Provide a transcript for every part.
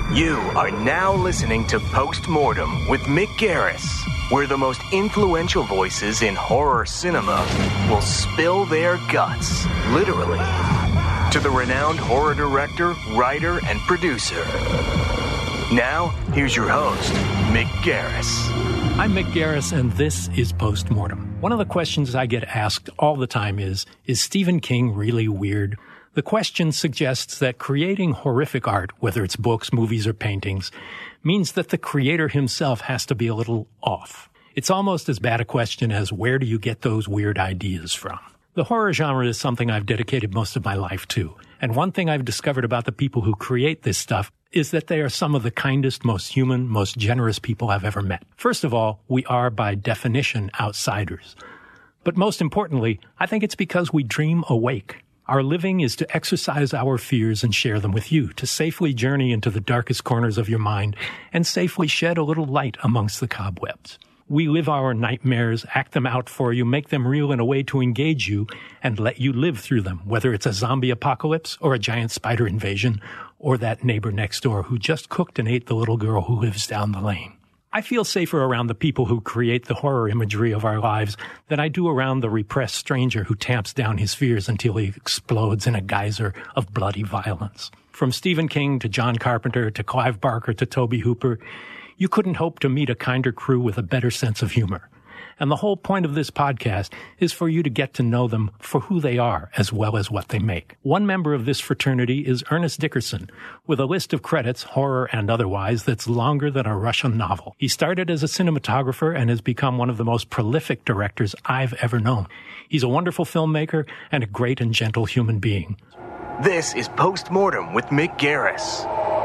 You are now listening to Postmortem with Mick Garris, where the most influential voices in horror cinema will spill their guts, literally, to the renowned horror director, writer, and producer. Now, here's your host, Mick Garris. I'm Mick Garris, and this is Postmortem. One of the questions I get asked all the time is Stephen King really weird? The question suggests that creating horrific art, whether it's books, movies, or paintings, means that the creator himself has to be a little off. It's almost as bad a question as where do you get those weird ideas from? The horror genre is something I've dedicated most of my life to. And one thing I've discovered about the people who create this stuff is that they are some of the kindest, most human, most generous people I've ever met. First of all, we are by definition outsiders. But most importantly, I think it's because we dream awake. Our living is to exercise our fears and share them with you, to safely journey into the darkest corners of your mind and safely shed a little light amongst the cobwebs. We live our nightmares, act them out for you, make them real in a way to engage you and let you live through them, whether it's a zombie apocalypse or a giant spider invasion or that neighbor next door who just cooked and ate the little girl who lives down the lane. I feel safer around the people who create the horror imagery of our lives than I do around the repressed stranger who tamps down his fears until he explodes in a geyser of bloody violence. From Stephen King to John Carpenter to Clive Barker to Tobe Hooper, you couldn't hope to meet a kinder crew with a better sense of humor. And the whole point of this podcast is for you to get to know them for who they are as well as what they make. One member of this fraternity is Ernest Dickerson, with a list of credits, horror and otherwise, that's longer than a Russian novel. He started as a cinematographer and has become one of the most prolific directors I've ever known. He's a wonderful filmmaker and a great and gentle human being. This is Postmortem with Mick Garris.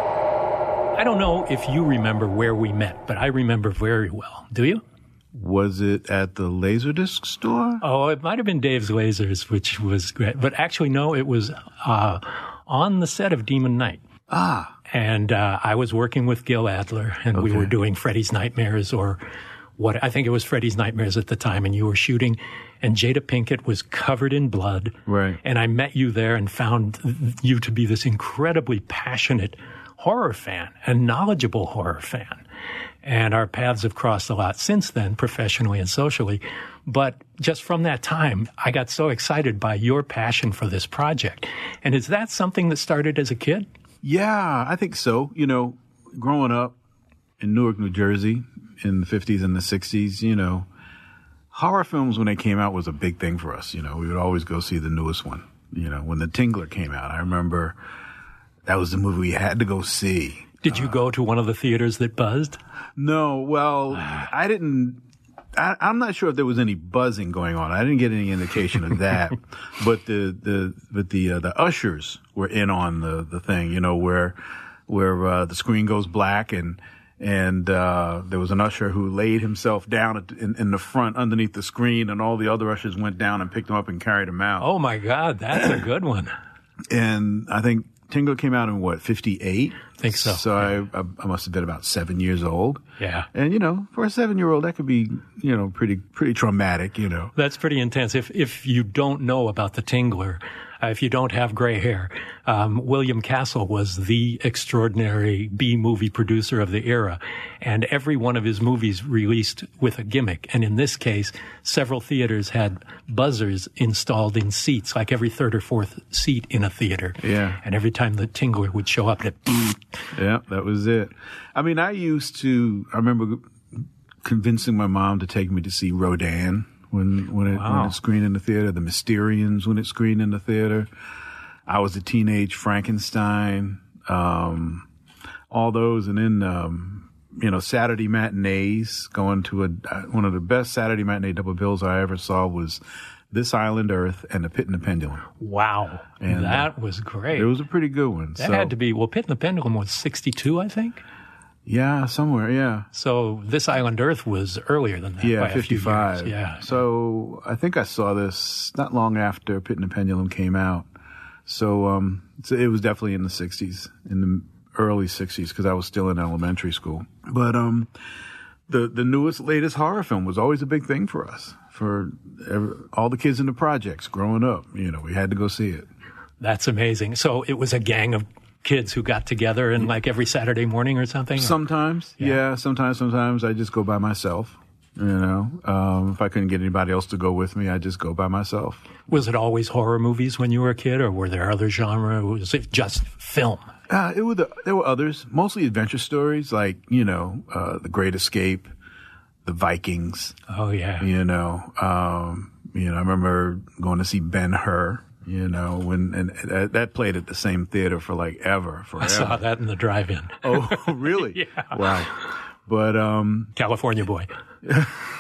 I don't know if you remember where we met, but I remember very well. Do you? Was it at the Laserdisc store? Oh, it might have been Dave's Lasers, which was great. But actually, no, it was on the set of Demon Knight. Ah. And I was working with Gil Adler, and we were doing Freddy's Nightmares, or what I think it was Freddy's Nightmares at the time, and you were shooting, and Jada Pinkett was covered in blood. Right. And I met you there and found you to be this incredibly passionate horror fan and knowledgeable horror fan. And our paths have crossed a lot since then, professionally and socially. But just from that time, I got so excited by your passion for this project. And is that something that started as a kid? Yeah, I think so. You know, growing up in Newark, New Jersey in the 50s and the 60s, you know, horror films when they came out was a big thing for us. You know, we would always go see the newest one. You know, when The Tingler came out, I remember that was the movie we had to go see. Did you go to one of the theaters that buzzed? No, well, I didn't. I'm not sure if there was any buzzing going on. I didn't get any indication of that. But the ushers were in on the thing, you know, where the screen goes black and there was an usher who laid himself down in the front underneath the screen, and all the other ushers went down and picked him up and carried him out. Oh my God, that's a good one. And I think Tingler came out in what, 58? I think so. So yeah. I must have been about 7 years old. Yeah. And, you know, for a 7-year-old, that could be, you know, pretty traumatic, you know. That's pretty intense. If you don't know about the Tingler, if you don't have gray hair, William Castle was the extraordinary B-movie producer of the era, and every one of his movies released with a gimmick. And in this case, several theaters had buzzers installed in seats, like every third or fourth seat in a theater. Yeah. And every time the Tingler would show up, it yeah, that was it. I mean, I remember convincing my mom to take me to see Rodan when it screened in the theater, the Mysterians when it screened in the theater. I was a teenage Frankenstein, all those, and then you know, Saturday matinees. Going to one of the best Saturday matinee double bills I ever saw was This Island Earth and The Pit and the Pendulum. Wow, and that was great. It was a pretty good one. That had to be, well, Pit and the Pendulum was 62, I think. Yeah, somewhere, yeah. So This Island Earth was earlier than that. Yeah, by 55. A few years. Yeah. So I think I saw this not long after Pit and the Pendulum came out. So it was definitely in the 60s, in the early 60s, because I was still in elementary school. But the latest horror film was always a big thing for us, for all the kids in the projects growing up. You know, we had to go see it. That's amazing. So it was a gang of kids who got together and like every Saturday morning or something? Sometimes, yeah. Sometimes I just go by myself. You know, if I couldn't get anybody else to go with me, I just go by myself. Was it always horror movies when you were a kid, or were there other genres? Was it just film? There were others, mostly adventure stories, like, you know, The Great Escape, The Vikings. Oh, yeah. You know, I remember going to see Ben-Hur, you know, and that played at the same theater for like forever. I saw that in the drive-in. Oh, really? Yeah. Wow. But, California Boy. Day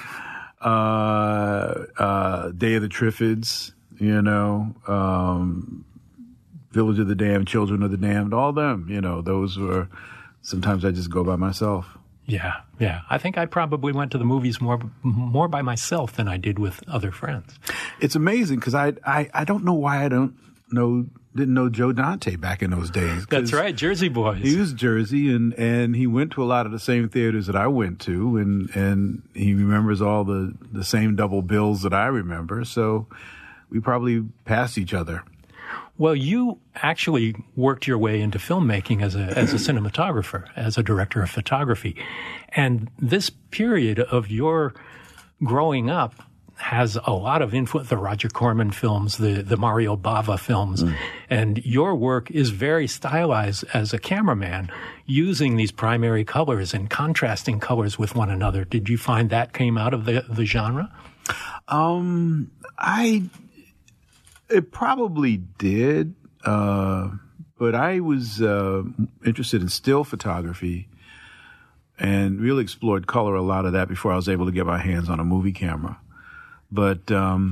of the Triffids, you know, Village of the Damned, Children of the Damned, all them, you know, those were, sometimes I just go by myself. Yeah. I think I probably went to the movies more by myself than I did with other friends. It's amazing because I don't know why I didn't know Joe Dante back in those days. That's right, Jersey Boys. He was Jersey, and he went to a lot of the same theaters that I went to, and he remembers all the same double bills that I remember. So we probably passed each other. Well, you actually worked your way into filmmaking as a cinematographer, as a director of photography. And this period of your growing up has a lot of influence, the Roger Corman films, the Mario Bava films. And your work is very stylized as a cameraman, using these primary colors and contrasting colors with one another. Did you find that came out of the genre? It probably did, but I was interested in still photography and really explored color, a lot of that, before I was able to get my hands on a movie camera. But,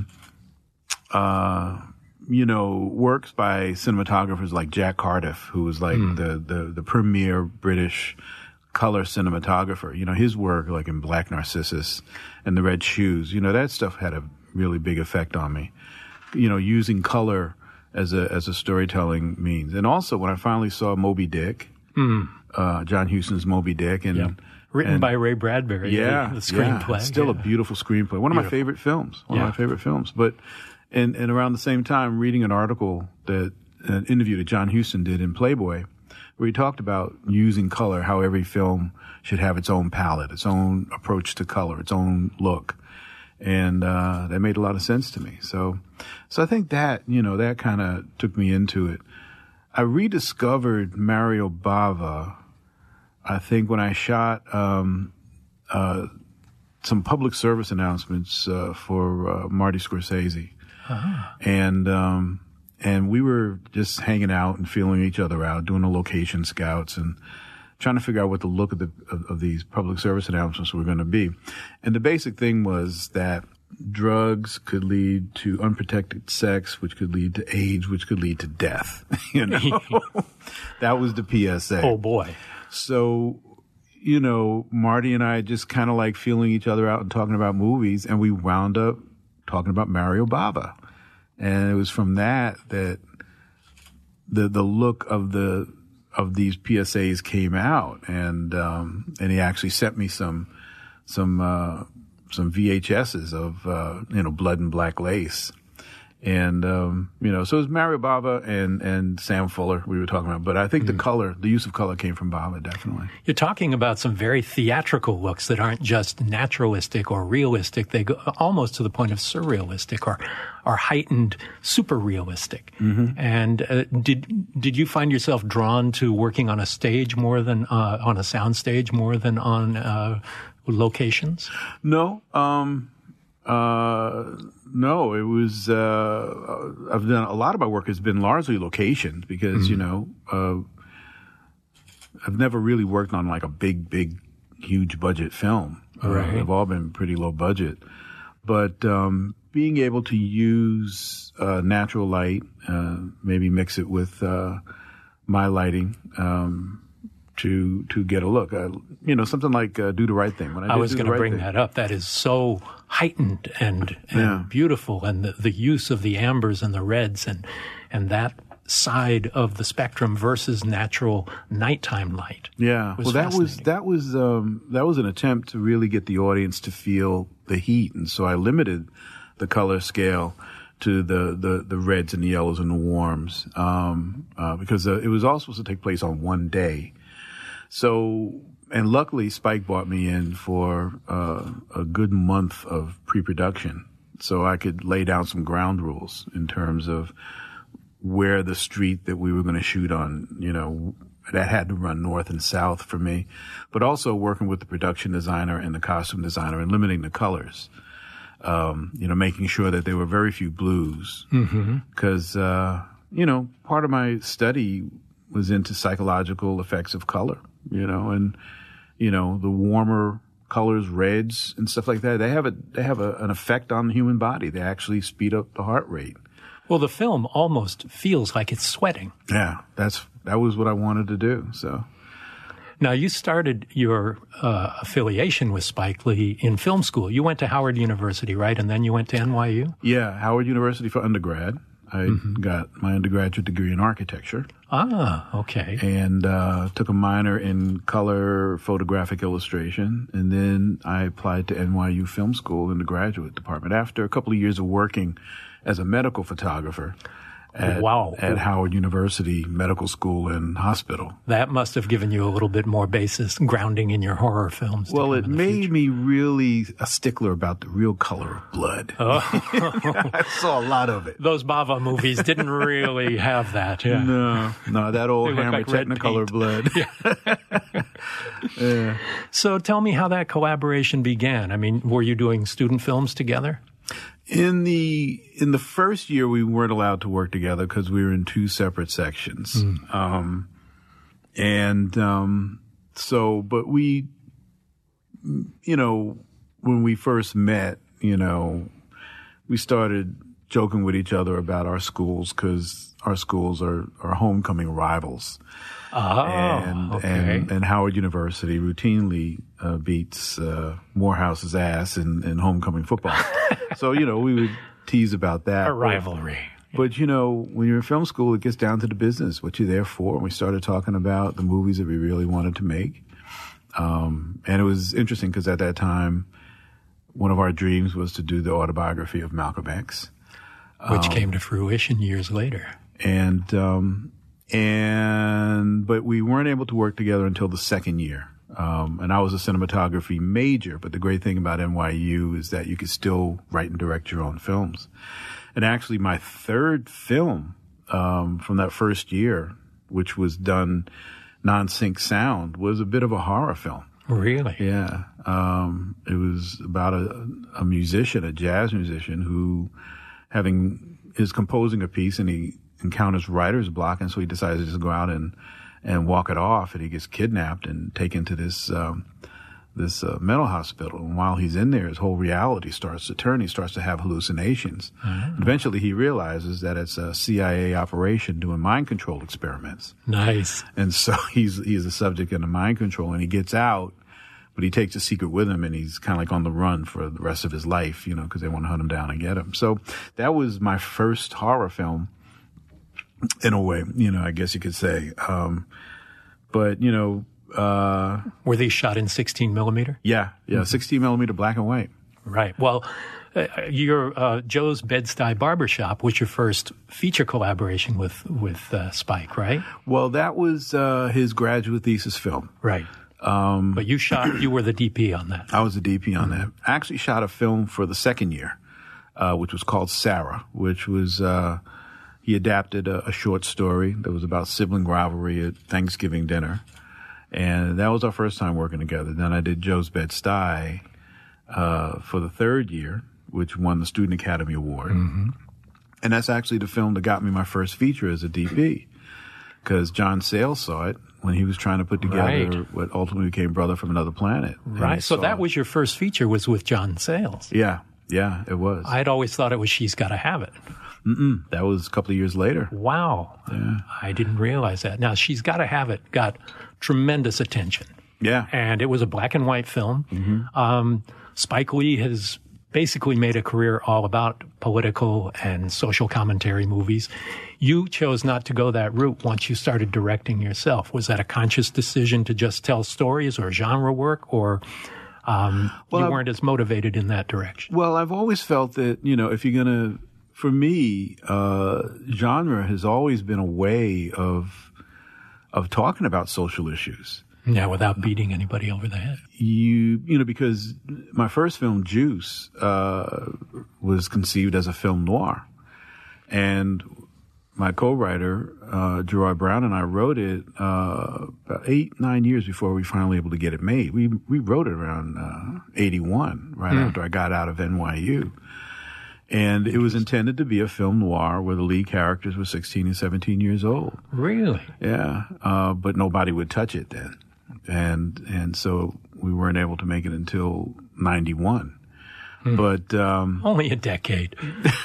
you know, works by cinematographers like Jack Cardiff, who was like the premier British color cinematographer. You know, his work, like in Black Narcissus and The Red Shoes, you know, that stuff had a really big effect on me. You know, using color as a storytelling means. And also when I finally saw Moby Dick, John Huston's Moby Dick, and written by Ray Bradbury, the screenplay. Yeah, still a beautiful screenplay. One of my favorite films. But and around the same time, reading an article an interview that John Huston did in Playboy, where he talked about using color, how every film should have its own palette, its own approach to color, its own look. And that made a lot of sense to me. So I think that, you know, that kind of took me into it. I rediscovered Mario Bava, I think, when I shot some public service announcements for Marty Scorsese. And we were just hanging out and feeling each other out, doing the location scouts and trying to figure out what the look of these public service announcements were going to be. And the basic thing was that drugs could lead to unprotected sex, which could lead to AIDS, which could lead to death. You know, that was the PSA. Oh boy. So, you know, Marty and I just kind of like feeling each other out and talking about movies, and we wound up talking about Mario Bava. And it was from that the look of these PSAs came out, and he actually sent me some VHSs of Blood and Black Lace, and you know, so it was Mario Bava and Sam Fuller we were talking about. But I think the use of color came from Bava, definitely. You're talking about some very theatrical looks that aren't just naturalistic or realistic. They go almost to the point of surrealistic or heightened, super realistic. And did you find yourself drawn to working on a stage more than on a sound stage more than on locations? No. No, it was, I've done a lot of my work has been largely locations because, you know, I've never really worked on like a big, huge budget film. Right. They've all been pretty low budget. But, being able to use, natural light, maybe mix it with, my lighting, to get a look. You know, something like Do the Right Thing. I was going to bring that up. That is so heightened and beautiful, and the use of the ambers and the reds and that side of the spectrum versus natural nighttime light. Yeah, well, that was an attempt to really get the audience to feel the heat, and so I limited the color scale to the reds and the yellows and the warms, because it was all supposed to take place on one day. So, and luckily Spike brought me in for a good month of pre-production, so I could lay down some ground rules in terms of where the street that we were going to shoot on, that had to run north and south for me, but also working with the production designer and the costume designer and limiting the colors. Making sure that there were very few blues, because, part of my study was into psychological effects of color, and, the warmer colors, reds and stuff like that, they have an effect on the human body. They actually speed up the heart rate. Well, the film almost feels like it's sweating. Yeah, that was what I wanted to do, so. Now, you started your affiliation with Spike Lee in film school. You went to Howard University, right? And then you went to NYU? Yeah, Howard University for undergrad. I got my undergraduate degree in architecture. Ah, okay. And took a minor in color photographic illustration. And then I applied to NYU Film School in the graduate department after a couple of years of working as a medical photographer. At Howard University Medical School and Hospital. That must have given you a little bit more basis, grounding in your horror films. Well, it made me really a stickler about the real color of blood. Oh. I saw a lot of it. Those Bava movies didn't really have that. Yeah. No, that old Hammer like Technicolor blood. Yeah. Yeah. So tell me how that collaboration began. I mean, were you doing student films together? In the first year, we weren't allowed to work together because we were in two separate sections. But we, when we first met, we started joking with each other about our schools because our schools are homecoming rivals. And Howard University routinely beats Morehouse's ass in homecoming football. So, we would tease about that. A rivalry. But, when you're in film school, it gets down to the business, what you're there for. And we started talking about the movies that we really wanted to make. And it was interesting because at that time, one of our dreams was to do the autobiography of Malcolm X. Which came to fruition years later. But we weren't able to work together until the second year. And I was a cinematography major, but the great thing about NYU is that you could still write and direct your own films. And actually my third film, from that first year, which was done non-sync sound, was a bit of a horror film. Really? Yeah. It was about a musician, a jazz musician who is composing a piece and he encounters writer's block, and so he decides to just go out and walk it off, and he gets kidnapped and taken to this mental hospital. And while he's in there, his whole reality starts to turn. He starts to have hallucinations. Eventually, he realizes that it's a CIA operation doing mind control experiments. Nice. And so he's a subject in the mind control, and he gets out, but he takes a secret with him, and he's kind of like on the run for the rest of his life, because they want to hunt him down and get him. So that was my first horror film. In a way, I guess you could say. Were these shot in 16 millimeter? Yeah, 16 millimeter black and white. Right. Well, your Joe's Bed-Stuy Barbershop was your first feature collaboration with Spike, right? Well, that was his graduate thesis film. Right. But you were the DP on that. I was the DP on that. I actually shot a film for the second year, which was called Sarah, which was... He adapted a short story that was about sibling rivalry at Thanksgiving dinner. And that was our first time working together. Then I did Joe's Bed-Stuy for the third year, which won the Student Academy Award. And that's actually the film that got me my first feature as a DP. Because John Sayles saw it when he was trying to put together what ultimately became Brother from Another Planet. Right. So that was your first feature, was with John Sayles. Yeah, it was. I'd always thought it was She's Gotta Have It. That was a couple of years later. Wow. Yeah. I didn't realize that. Now, She's Gotta Have It got tremendous attention. Yeah. And it was a black and white film. Spike Lee has basically made a career all about political and social commentary movies. You chose not to go that route once you started directing yourself. Was that a conscious decision to just tell stories or genre work, or you weren't as motivated in that direction? Well, I've always felt that, if you're going to for me, genre has always been a way of talking about social issues. Yeah, without beating anybody over the head. You know, because my first film, Juice, was conceived as a film noir. And my co-writer, Gerard Brown, and I wrote it about 8-9 years before we finally able to get it made. We wrote it around 81, right after I got out of NYU. And it was intended to be a film noir where the lead characters were 16 and 17 years old. Really? Yeah. But nobody would touch it then. And so we weren't able to make it until 91. But only a decade.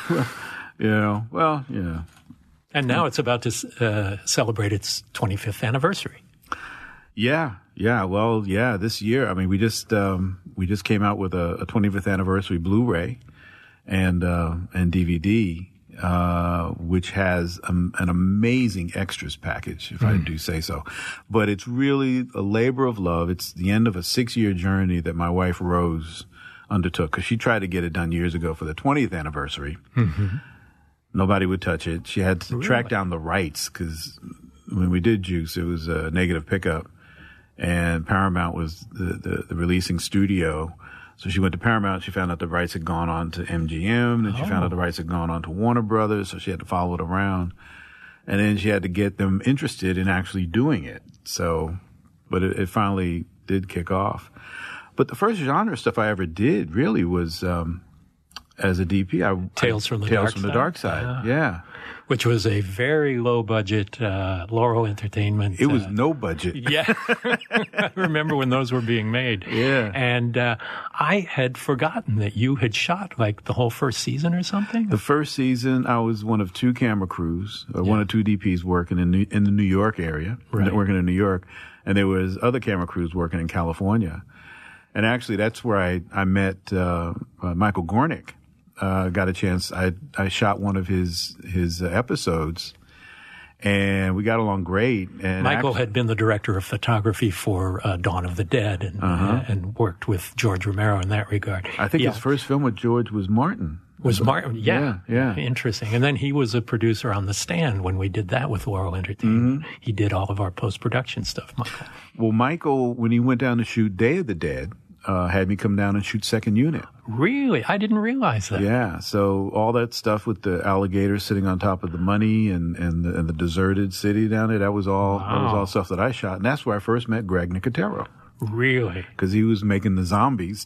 Well. And now it's about to celebrate its 25th anniversary. Yeah. Well, this year, I mean, we just came out with a 25th anniversary Blu-ray and DVD, which has an amazing extras package, if I do say so. But it's really a labor of love. It's the end of a 6-year journey that my wife Rose undertook, because she tried to get it done years ago for the 20th anniversary. Nobody would touch it. She had to track down the rights, because when we did Juice, it was a negative pickup, and Paramount was the releasing studio. So she went to Paramount. She found out the rights had gone on to MGM. Then she found out the rights had gone on to Warner Brothers. So she had to follow it around. And then she had to get them interested in actually doing it. So, but it finally did kick off. But the first genre stuff I ever did really was, as a DP, Tales from the Dark Side. Yeah. Which was a very low budget, Laurel Entertainment. It was no budget. Yeah. I remember when those were being made. Yeah. And I had forgotten that you had shot like the whole first season or something. The first season, I was one of 2 camera crews, one or 2 DPs working in the New York area, working in New York. And there was other camera crews working in California. And actually, that's where I met Michael Gornick. Got a chance. I shot one of his episodes, and we got along great. And Michael had been the director of photography for Dawn of the Dead, and worked with George Romero in that regard. I think his first film with George was Martin. Was Martin? Yeah. Interesting. And then he was a producer on The Stand when we did that with Laurel Entertainment. He did all of our post-production stuff, Michael. Well, Michael, when he went down to shoot Day of the Dead, had me come down and shoot second unit. Really? I didn't realize that. Yeah. So all that stuff with the alligator sitting on top of the money and the deserted city down there, that was all stuff that I shot. And that's where I first met Greg Nicotero. Really? Because he was making the zombies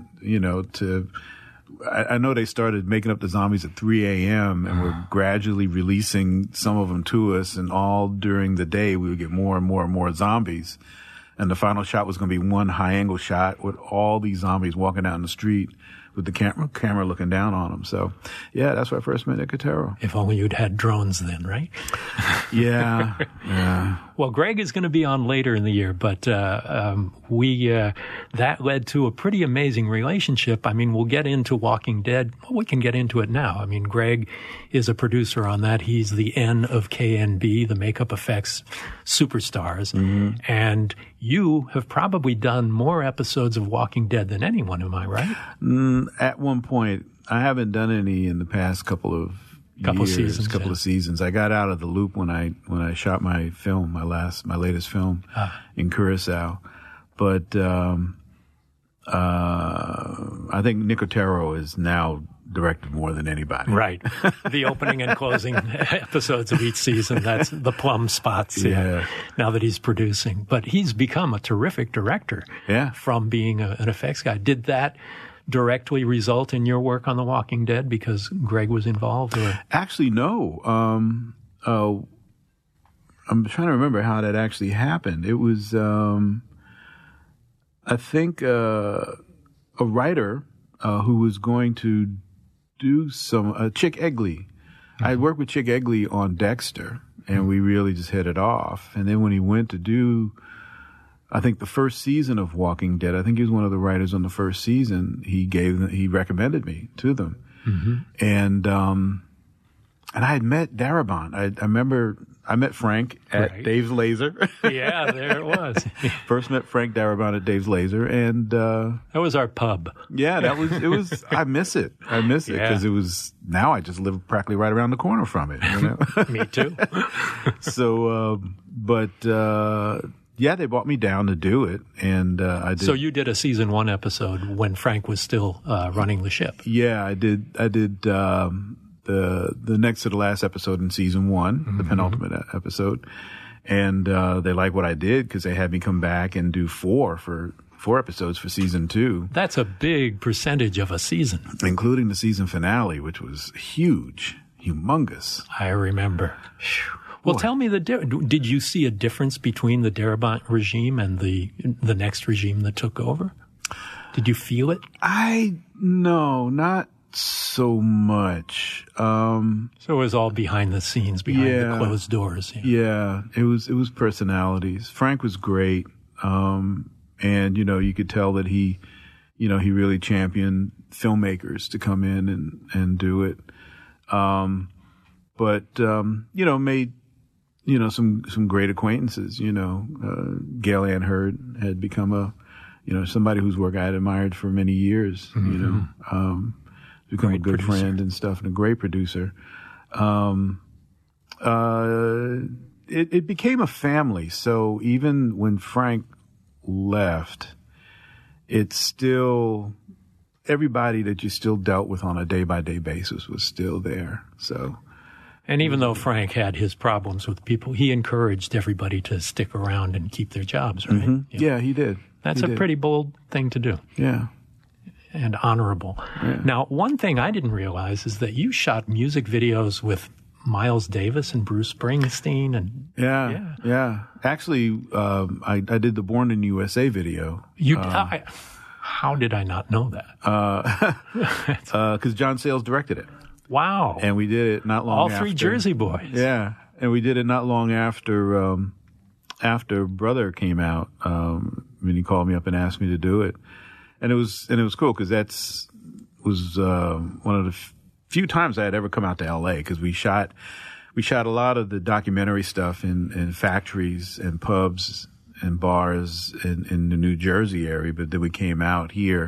I know they started making up the zombies at 3 a.m. and were gradually releasing some of them to us, and all during the day we would get more and more and more zombies. And the final shot was going to be one high-angle shot with all these zombies walking down the street with the camera looking down on them. So, yeah, that's where I first met Nicotero. If only you'd had drones then, right? Yeah. Well, Greg is going to be on later in the year, but that led to a pretty amazing relationship. I mean, we'll get into Walking Dead. Well, we can get into it now. I mean, Greg is a producer on that. He's the N of KNB, the makeup effects superstars. And you have probably done more episodes of Walking Dead than anyone, am I right? At one point, I haven't done any in the past couple of seasons. I got out of the loop when I shot my film, my latest film in Curacao. But I think Nicotero is now directed more than anybody. Right. The opening and closing episodes of each season, that's the plum spots. Yeah. Now that he's producing. But he's become a terrific director from being an effects guy. Did that directly result in your work on The Walking Dead because Greg was involved? Or? Actually, no. I'm trying to remember how that actually happened. It was, I think, a writer who was going to do Chick Egley. I worked with Chick Egley on Dexter, and we really just hit it off. And then when he went to do, I think, the first season of Walking Dead, I think he was one of the writers on the first season, he recommended me to them. And And I had met Darabont. I remember I met Frank at Dave's Laser. Yeah, there it was. First met Frank Darabont at Dave's Laser, and that was our pub. Yeah, it was. I miss it because it was. Now I just live practically right around the corner from it. You know? Me too. So, yeah, they brought me down to do it, and I did. So you did a season 1 episode when Frank was still running the ship. Yeah, I did. The next to the last episode in season 1, the penultimate episode, and they liked what I did because they had me come back and do 4 episodes for season 2. That's a big percentage of a season, including the season finale, which was huge, humongous. I remember. Well, tell me did you see a difference between the Darabont regime and the next regime that took over? Did you feel it? No, not so much. So it was all behind the scenes, behind the closed doors. Yeah, it was personalities. Frank was great. And you could tell that he really championed filmmakers to come in and do it. Made some great acquaintances. Gail Ann Hurd had become somebody whose work I had admired for many years. Become great a good producer. Friend and stuff, and a great producer. It became a family. So even when Frank left, it's still everybody that you still dealt with on a day-by-day basis was still there. So. And even though Frank had his problems with people, he encouraged everybody to stick around and keep their jobs, right? Mm-hmm. Yeah, he did. That's a pretty bold thing to do. Yeah. And honorable. Yeah. Now, one thing I didn't realize is that you shot music videos with Miles Davis and Bruce Springsteen. And Yeah. Actually, I did the Born in USA video. How did I not know that? Because John Sayles directed it. Wow. And we did it not long All after. 3 Jersey boys. Yeah. And we did it not long after Brother came out. When he called me up and asked me to do it. And it was cool because was one of the few times I had ever come out to LA because we shot a lot of the documentary stuff in factories and pubs and bars in the New Jersey area, but then we came out here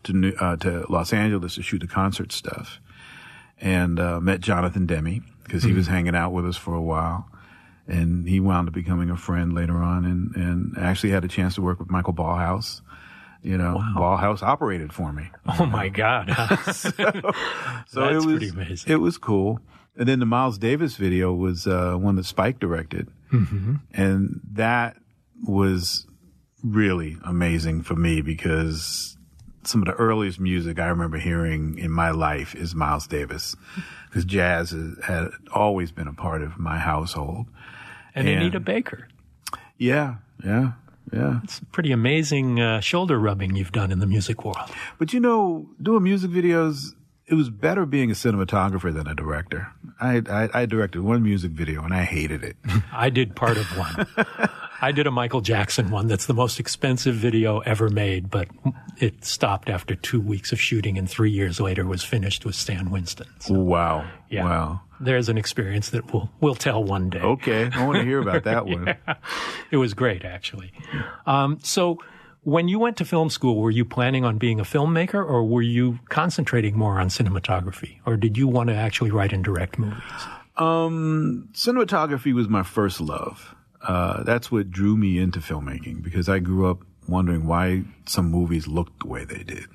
to Los Angeles to shoot the concert stuff. And met Jonathan Demme because he was hanging out with us for a while, and he wound up becoming a friend later on, and actually had a chance to work with Michael Ballhaus. Wow. Ballhaus operated for me. Oh my God! So that's pretty amazing. It was cool. And then the Miles Davis video was one that Spike directed, and that was really amazing for me because some of the earliest music I remember hearing in my life is Miles Davis, because jazz had always been a part of my household. And Anita Baker. Yeah. It's pretty amazing shoulder rubbing you've done in the music world. But doing music videos, it was better being a cinematographer than a director. I directed one music video and I hated it. I did part of one. I did a Michael Jackson one that's the most expensive video ever made, but it stopped after 2 weeks of shooting and 3 years later was finished with Stan Winston. So, wow. Yeah. Wow. There's an experience that we'll tell one day. Okay. I want to hear about that one. Yeah. It was great, actually. So when you went to film school, were you planning on being a filmmaker, or were you concentrating more on cinematography? Or did you want to actually write and direct movies? Cinematography was my first love. That's what drew me into filmmaking, because I grew up wondering why some movies looked the way they did.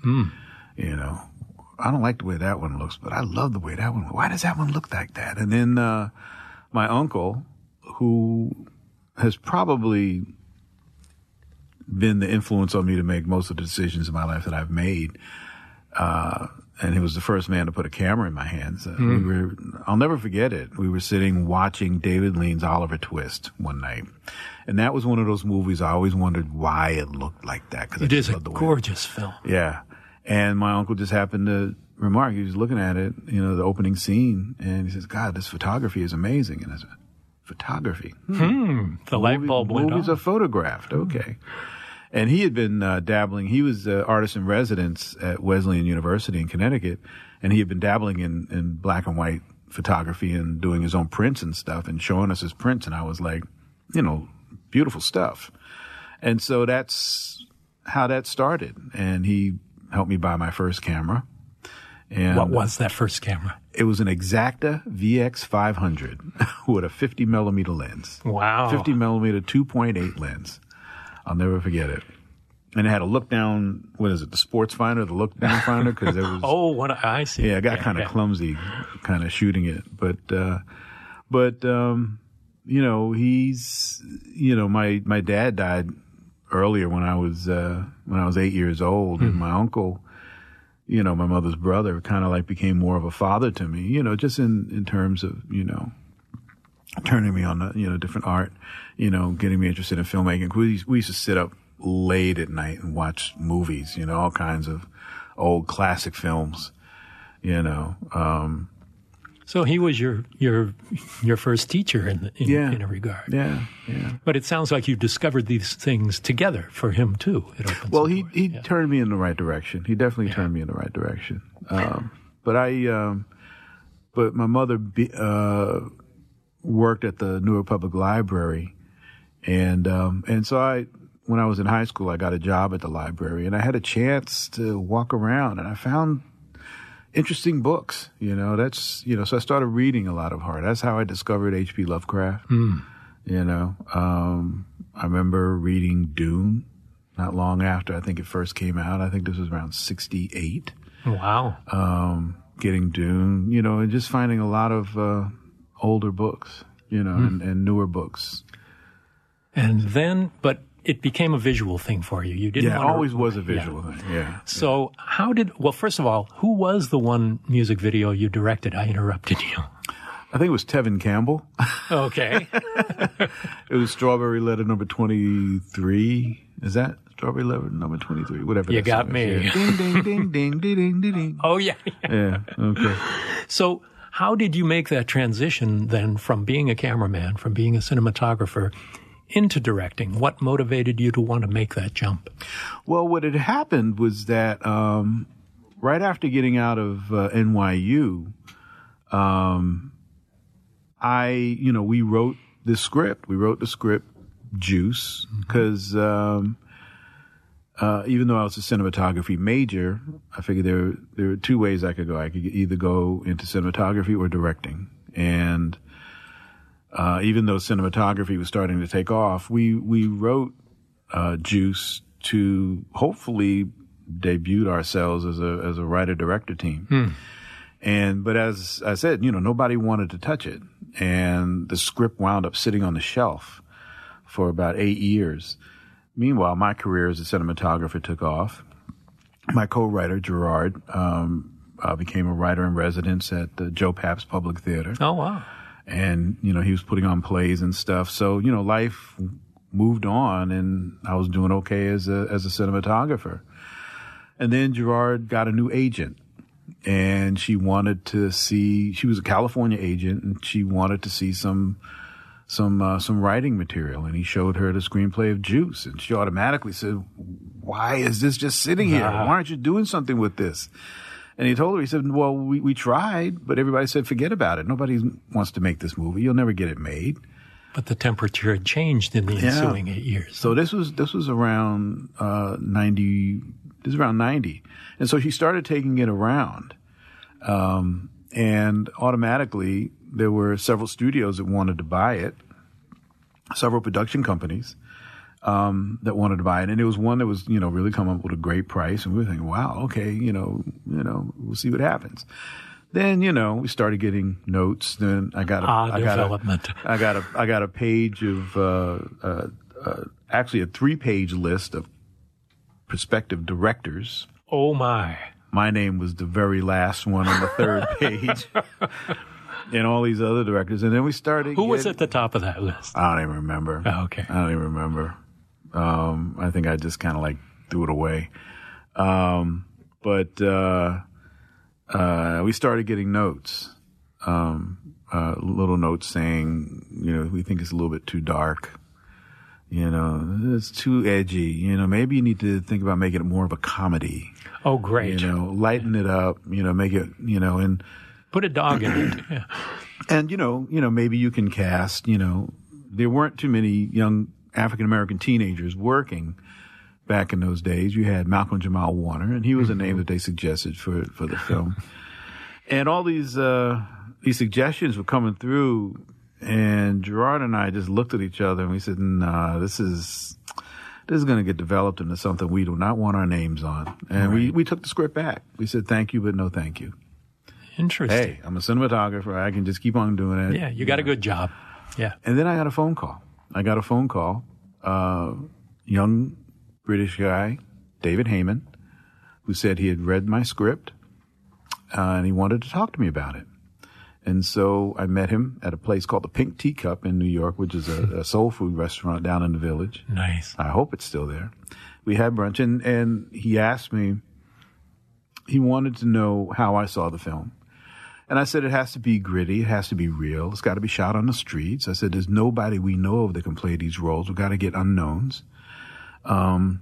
I don't like the way that one looks, but I love the way that one. Why does that one look like that? And then my uncle, who has probably been the influence on me to make most of the decisions in my life that I've made, and he was the first man to put a camera in my hands. I'll never forget it. We were sitting watching David Lean's Oliver Twist one night. And that was one of those movies I always wondered why it looked like that. It is a gorgeous film. Yeah. And my uncle just happened to remark, he was looking at it, the opening scene, and he says, God, this photography is amazing. And I said, photography? The light bulb went on. Movies are photographed. Okay. And he had been dabbling. He was an artist in residence at Wesleyan University in Connecticut, and he had been dabbling in black and white photography and doing his own prints and stuff and showing us his prints. And I was like, beautiful stuff. And so that's how that started. And he helped me buy my first camera. And what was that first camera? It was an Exacta VX500 with a 50 millimeter lens. Wow. 50 millimeter 2.8 lens. I'll never forget it. And it had a look down, what is it, the sports finder, the look down finder? Because it was. I see. Yeah, I got kind of clumsy kind of shooting it. But he's, my dad died earlier when I was 8 years old. And my uncle, my mother's brother, kind of like became more of a father to me, just in terms of, turning me on, different art, getting me interested in filmmaking. We used to sit up late at night and watch movies, all kinds of old classic films, So he was your first teacher in a regard. Yeah. But it sounds like you discovered these things together for him too. Well, he turned me in the right direction. He definitely turned me in the right direction. But my mother worked at the Newark Public Library, and so when I was in high school, I got a job at the library, and I had a chance to walk around, and I found interesting books, so I started reading a lot of horror. That's how I discovered H.P. Lovecraft. I remember reading Dune not long after I think it first came out. I think this was around 1968. Wow. Getting Dune, and just finding a lot of older books, and newer books. And then, but it became a visual thing for you. You didn't want to, always was a visual thing, yeah. So first of all, who was the one music video you directed? I interrupted you. I think it was Tevin Campbell. Okay. It was Strawberry Letter number 23. Is that Strawberry Letter number 23? Whatever. You got me. Yeah. Ding, ding, ding, ding, ding, ding, ding. Oh, yeah. Yeah, okay. So how did you make that transition then from being a cameraman, from being a cinematographer, into directing? What motivated you to want to make that jump? Well, what had happened was that right after getting out of NYU, we wrote this script. We wrote the script Juice because even though I was a cinematography major, I figured there were two ways I could go. I could either go into cinematography or directing. And even though cinematography was starting to take off, we wrote Juice to hopefully debut ourselves as a writer-director team. But as I said, nobody wanted to touch it. And the script wound up sitting on the shelf for about 8 years. Meanwhile, my career as a cinematographer took off. My co-writer, Gerard, became a writer in residence at the Joe Papp's Public Theater. Oh, wow. And, he was putting on plays and stuff. So, life moved on and I was doing okay as a cinematographer. And then Gerard got a new agent and she wanted to see, she was a California agent and she wanted to see some writing material. And he showed her the screenplay of Juice and she automatically said, why is this just sitting here? Why aren't you doing something with this? And he told her, he said, well, we tried, but everybody said, forget about it. Nobody wants to make this movie. You'll never get it made. But the temperature had changed in the ensuing 8 years. So this was around 90. This is around 90. And so she started taking it around. And automatically there were several studios that wanted to buy it, several production companies that wanted to buy it. And it was one that was, really coming up with a great price. And we were thinking, wow, okay, we'll see what happens. Then, we started getting notes. Then I got a page of, actually a 3-page list of prospective directors. Oh my. My name was the very last one on the 3rd page. And all these other directors. And then we started. Who was at the top of that list? I don't even remember. Oh, okay. I don't even remember. I think I just kind of threw it away. But we started getting notes, little notes saying, we think it's a little bit too dark. It's too edgy. Maybe you need to think about making it more of a comedy. Oh, great. Lighten it up, make it, and Put a dog in it. Yeah. And, maybe you can cast, there weren't too many young African-American teenagers working back in those days. You had Malcolm Jamal Warner, and he was a name that they suggested for the film. And all these suggestions were coming through, and Gerard and I just looked at each other and we said, nah, this is going to get developed into something we do not want our names on. And we took the script back. We said, thank you, but no thank you. Interesting. Hey, I'm a cinematographer. I can just keep on doing it. Yeah, you got a good job. Yeah. And then I got a phone call. Young British guy, David Heyman, who said he had read my script and he wanted to talk to me about it. And so I met him at a place called the Pink Teacup in New York, which is a soul food restaurant down in the Village. Nice. I hope it's still there. We had brunch, and he asked me, he wanted to know how I saw the film. And I said, it has to be gritty. It has to be real. It's got to be shot on the streets. I said, there's nobody we know of that can play these roles. We've got to get unknowns. And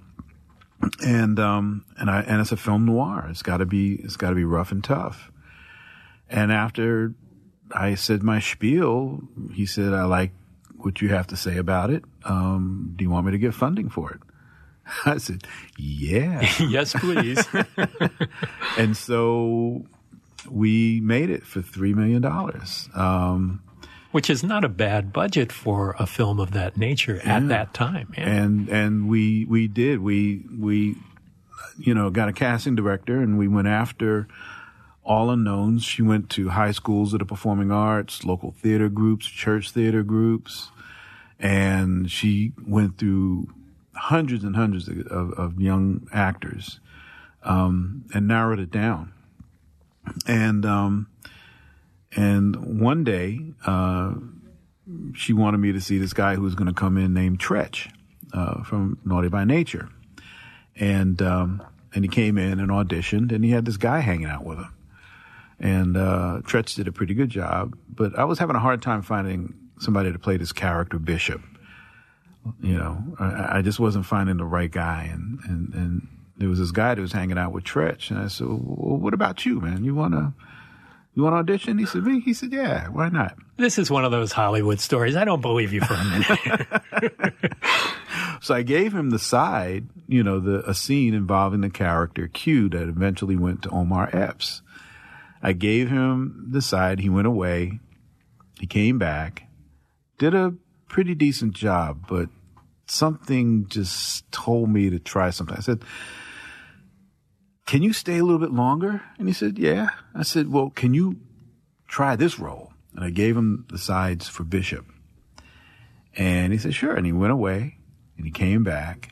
it's a film noir. It's got to be rough and tough. And after I said my spiel, he said, I like what you have to say about it. Do you want me to get funding for it? I said, yeah. Yes, please. And so we made it for $3 million. Which is not a bad budget for a film of that nature at that time. Yeah. And we did. We got a casting director, and we went after all unknowns. She went to high schools of the performing arts, local theater groups, church theater groups, and she went through hundreds and hundreds of young actors and narrowed it down. And one day she wanted me to see this guy who was going to come in named Tretch from Naughty by Nature, and he came in and auditioned, and he had this guy hanging out with him. And Tretch did a pretty good job, but I was having a hard time finding somebody to play this character Bishop. I just wasn't finding the right guy, and there was this guy that was hanging out with Tretch, and I said, well, what about you, man? You want to audition? He said, me? He said, yeah, why not? This is one of those Hollywood stories. I don't believe you for a minute. So I gave him the side, a scene involving the character Q that eventually went to Omar Epps. I gave him the side. He went away. He came back, did a pretty decent job, but something just told me to try something. I said, can you stay a little bit longer? And he said, yeah. I said, well, can you try this role? And I gave him the sides for Bishop. And he said, sure. And he went away, and he came back,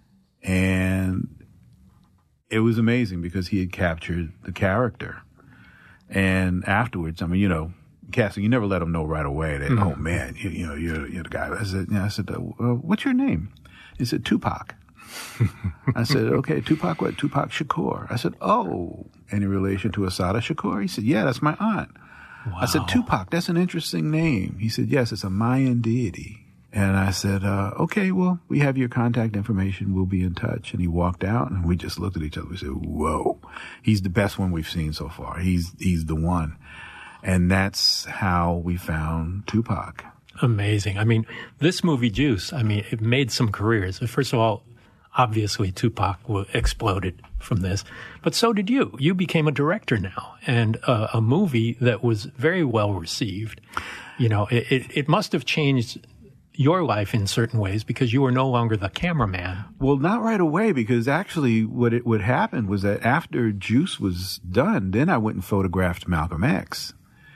and it was amazing because he had captured the character. And afterwards, casting, you never let them know right away that, oh man, you're the guy. I said, what's your name? He said, Tupac. I said, okay, Tupac what? Tupac Shakur. I said, oh, any relation to Assata Shakur? He said, yeah, that's my aunt. Wow. I said, Tupac, that's an interesting name. He said, yes, it's a Mayan deity. And I said, okay, well, we have your contact information. We'll be in touch. And he walked out, and we just looked at each other. We said, whoa, he's the best one we've seen so far. He's the one. And that's how we found Tupac. Amazing. This movie, Juice, it made some careers. First of all, obviously Tupac exploded from this, but so did you. You became a director now, and a movie that was very well received. It must have changed your life in certain ways because you were no longer the cameraman. Well, not right away, because actually what happened was that after Juice was done, then I went and photographed Malcolm X.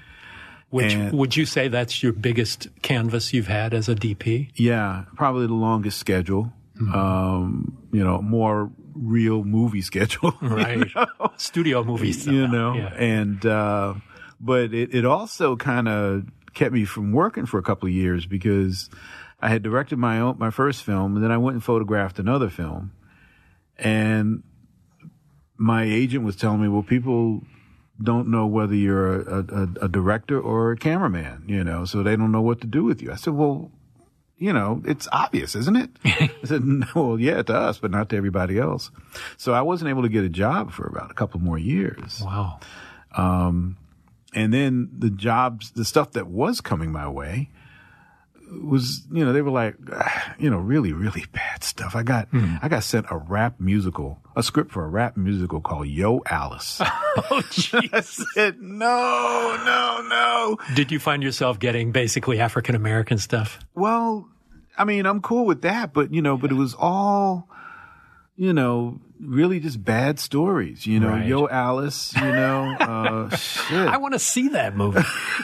Would you say that's your biggest canvas you've had as a DP? Yeah, probably the longest schedule. Mm-hmm. More real movie schedule. Right. Studio movies. Yeah. And, but it also kind of kept me from working for a couple of years because I had directed my first film, and then I went and photographed another film. And my agent was telling me, well, people don't know whether you're a director or a cameraman, so they don't know what to do with you. I said, well, it's obvious, isn't it? I said, no, well, yeah, to us, but not to everybody else. So I wasn't able to get a job for about a couple more years. Wow. And then the stuff that was coming my way was, they were like, really, really bad stuff. I got sent a script for a rap musical called Yo Alice. Oh, jeez. I said, no. Did you find yourself getting basically African-American stuff? Well, I mean, I'm cool with that, but it was all, really just bad stories, Right. Yo Alice, shit. I want to see that movie.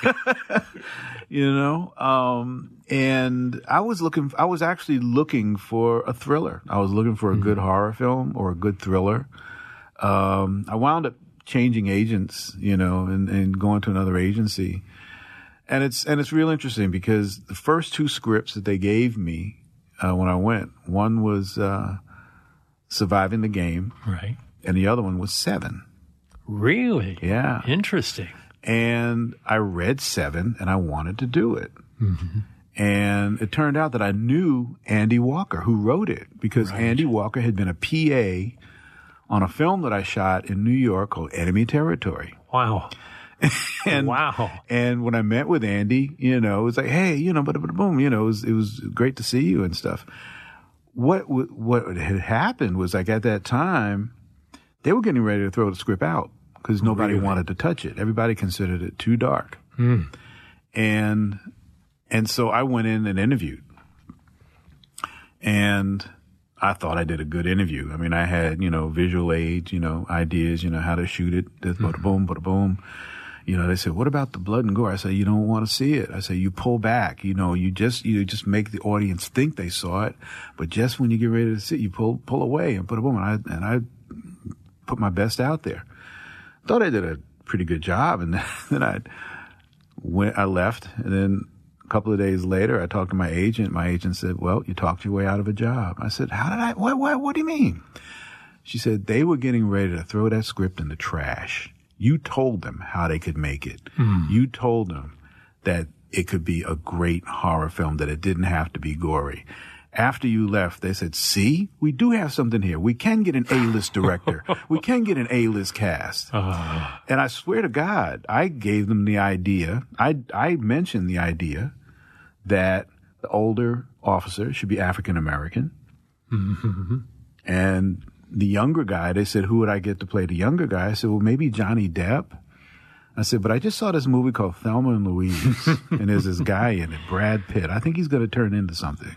And I was actually looking for a thriller. I was looking for a good horror film or a good thriller. I wound up changing agents, and going to another agency. And it's real interesting because the first two scripts that they gave me, when I went, one was, Surviving the Game. Right. And the other one was Seven. Really? Yeah. Interesting. And I read Seven and I wanted to do it. Mm-hmm. And it turned out that I knew Andy Walker, who wrote it, because Right. Andy Walker had been a PA on a film that I shot in New York called Enemy Territory. Wow. Wow. And when I met with Andy, it was like, hey, boom, it was great to see you and stuff. What had happened was, like, at that time, they were getting ready to throw the script out because nobody wanted to touch it. Everybody considered it too dark. And so I went in and interviewed. And I thought I did a good interview. I mean, I had, visual aids, ideas, how to shoot it. Bada boom, bada boom. They said, what about the blood and gore? I said, you don't want to see it. I said, you pull back, you just make the audience think they saw it. But just when you get ready to see it, you pull away and bada boom. And I put my best out there. Thought I did a pretty good job. And then I left. And then a couple of days later, I talked to my agent. My agent said, well, you talked your way out of a job. I said, how did I, what do you mean? She said, they were getting ready to throw that script in the trash. You told them how they could make it. You told them that it could be a great horror film, that it didn't have to be gory. After you left, they said, see, we do have something here. We can get an A-list director. We can get an A-list cast. And I swear to God, I gave them the idea. I mentioned the idea that the older officer should be African American. And the younger guy, they said, who would I get to play the younger guy? I said, well, maybe Johnny Depp. I said, but I just saw this movie called Thelma and Louise, and there's this guy in it, Brad Pitt. I think he's going to turn into something.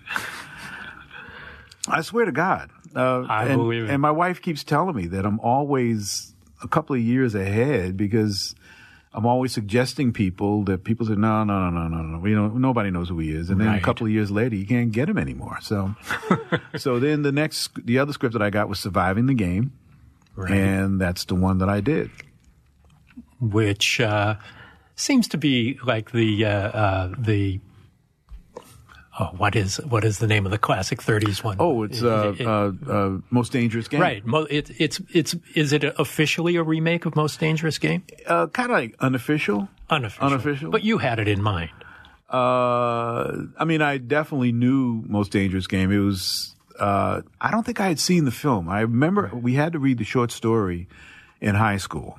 I swear to God. I believe it. And my wife keeps telling me that I'm always a couple of years ahead because I'm always suggesting people that people say, no. Nobody knows who he is. And then a couple of years later, you can't get him anymore. So, so then the other script that I got was Surviving the Game. Right. And that's the one that I did. Which, seems to be like what is the name of the classic 30s one? Oh, it's Most Dangerous Game. Right. Is it officially a remake of Most Dangerous Game? Kind of like unofficial. Unofficial. But you had it in mind. I mean, I definitely knew Most Dangerous Game. It was, I don't think I had seen the film. I remember we had to read the short story in high school.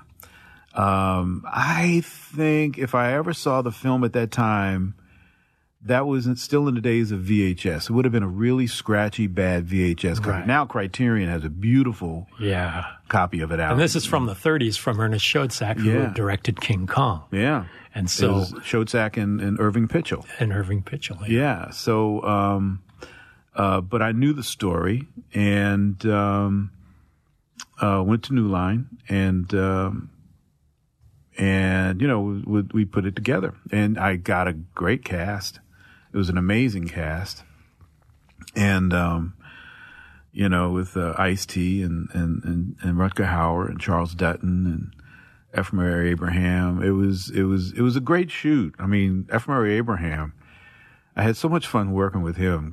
I think if I ever saw the film at that time, that was still in the days of VHS. It would have been a really scratchy, bad VHS copy. Right. Now Criterion has a beautiful copy of it out. And this is from the 30s from Ernest Schoedsack, who directed King Kong. Yeah. And so it was Schoedsack and Irving Pitchell. Yeah. So, but I knew the story and went to New Line and we put it together. And I got a great cast. It was an amazing cast. And, with Ice-T and Rutger Hauer and Charles Dutton and F. Murray Abraham. It was a great shoot. I mean, F. Murray Abraham, I had so much fun working with him.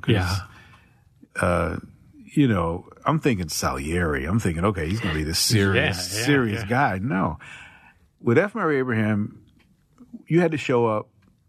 I'm thinking Salieri. I'm thinking, okay, he's going to be this serious guy. No. With F. Murray Abraham, you had to show up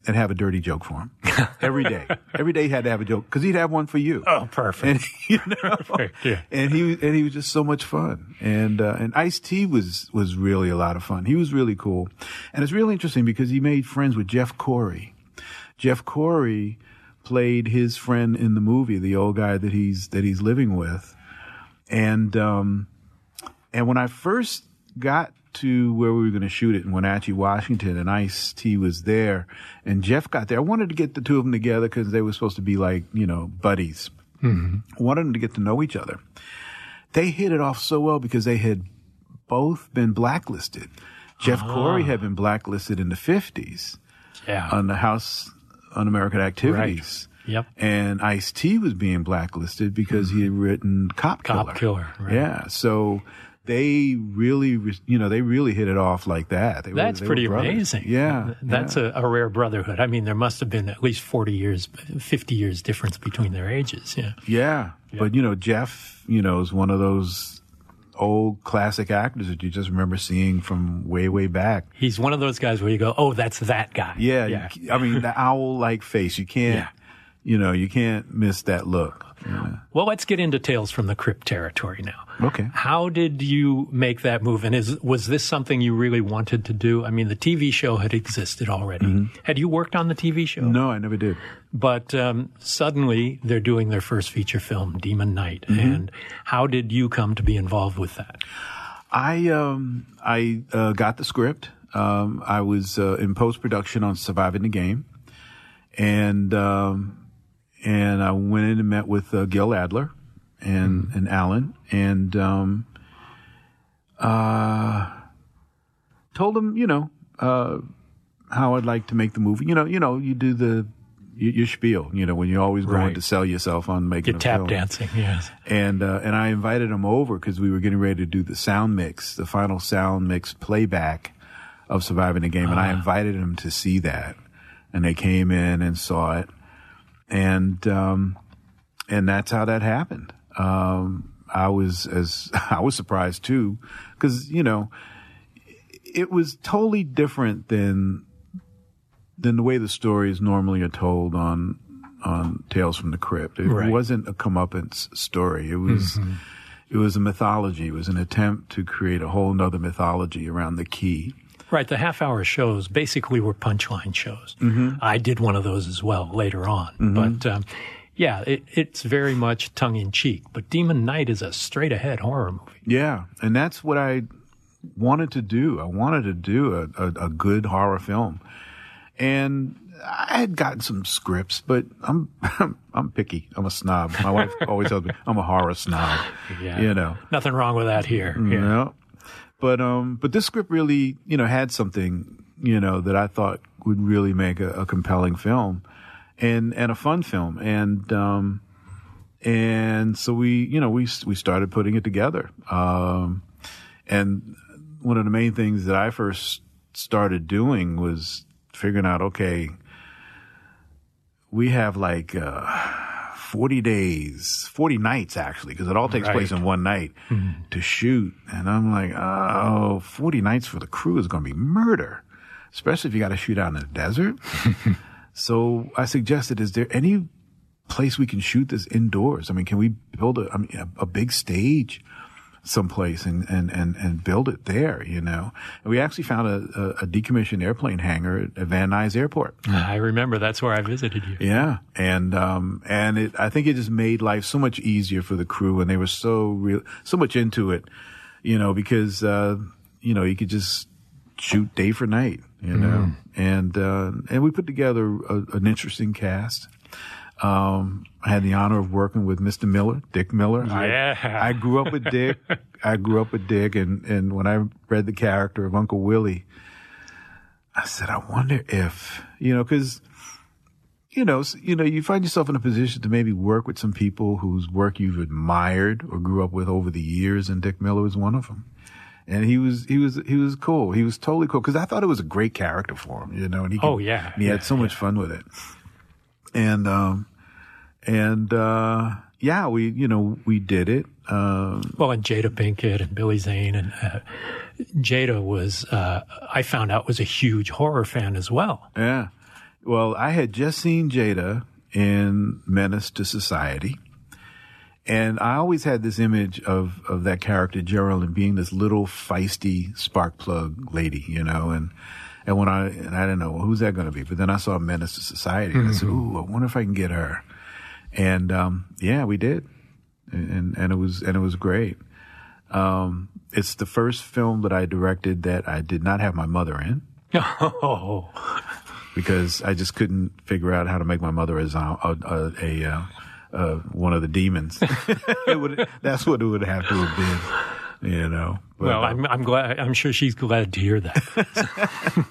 and have a dirty joke for him every day. Every day he had to have a joke because he'd have one for you. Oh, perfect. And, Perfect, yeah. and he was just so much fun. And Ice-T was really a lot of fun. He was really cool. And it's really interesting because he made friends with Jeff Corey. Jeff Corey played his friend in the movie, the old guy that he's living with. And when I first got to where we were going to shoot it in Wenatchee, Washington, and Ice-T was there, and Jeff got there. I wanted to get the two of them together because they were supposed to be like, buddies. Mm-hmm. I wanted them to get to know each other. They hit it off so well because they had both been blacklisted. Jeff Corey had been blacklisted in the 50s on the House Un-American Activities. Right. Yep. And Ice-T was being blacklisted because he had written Cop Killer. Cop Killer, right. Yeah. So they really hit it off like that. That's pretty amazing. Yeah. That's a rare brotherhood. I mean, there must have been at least 40 years, 50 years difference between their ages. Yeah. Yeah. But, Jeff, is one of those old classic actors that you just remember seeing from way, way back. He's one of those guys where you go, oh, that's that guy. Yeah. I mean, the owl-like face. You can't, you can't miss that look. Yeah. Well, let's get into Tales from the Crypt territory now. Okay. How did you make that move? And was this something you really wanted to do? I mean, the TV show had existed already. Mm-hmm. Had you worked on the TV show? No, I never did. But suddenly they're doing their first feature film, Demon Knight. Mm-hmm. And how did you come to be involved with that? I got the script. I was in post-production on Surviving the Game. And I went in and met with Gil Adler and Alan and told him, how I'd like to make the movie. You do your spiel, when you're always going to sell yourself on making a film. Tap dancing, yes. And I invited him over because we were getting ready to do the sound mix, the final sound mix playback of Surviving the Game. And I invited him to see that. And they came in and saw it. And that's how that happened. I was surprised too, because, it was totally different than the way the stories normally are told on Tales from the Crypt. It wasn't a comeuppance story. It was, it was a mythology. It was an attempt to create a whole nother mythology around the key. Right. The half-hour shows basically were punchline shows. Mm-hmm. I did one of those as well later on. Mm-hmm. But, it's very much tongue-in-cheek. But Demon Knight is a straight-ahead horror movie. Yeah. And that's what I wanted to do. I wanted to do a good horror film. And I had gotten some scripts, but I'm picky. I'm a snob. My wife always tells me I'm a horror snob. Yeah. Nothing wrong with that here. Yeah. No. But this script really, had something, that I thought would really make a compelling film and a fun film. And so we started putting it together. And one of the main things that I first started doing was figuring out, okay, we have like 40 days, 40 nights actually, because it all takes place in one night to shoot. And I'm like, 40 nights for the crew is going to be murder, especially if you got to shoot out in the desert. So I suggested, is there any place we can shoot this indoors? I mean, can we build a big stage someplace and build it there, And we actually found a decommissioned airplane hangar at Van Nuys Airport. I remember that's where I visited you. Yeah. And I think it just made life so much easier for the crew, and they were so much into it, because, you could just shoot day for night, and we put together an interesting cast. I had the honor of working with Mr. Miller, Dick Miller. Yeah. I grew up with Dick. And when I read the character of Uncle Willie, I said, I wonder if, because, you find yourself in a position to maybe work with some people whose work you've admired or grew up with over the years, and Dick Miller was one of them. And he was cool. He was totally cool because I thought it was a great character for him, and he had so much fun with it. We did it. Well, and Jada Pinkett and Billy Zane, and Jada was, I found out, was a huge horror fan as well. Yeah. Well, I had just seen Jada in Menace to Society. And I always had this image of that character, Geraldine, being this little feisty spark plug lady, you know, and I didn't know, well, who's that going to be? But then I saw Menace to Society and I said, ooh, I wonder if I can get her. And, yeah, we did. And it was great. It's the first film that I directed that I did not have my mother in. Oh. Because I just couldn't figure out how to make my mother one of the demons. That's what it would have to have been, you know. But, well, I'm glad. I'm sure she's glad to hear that.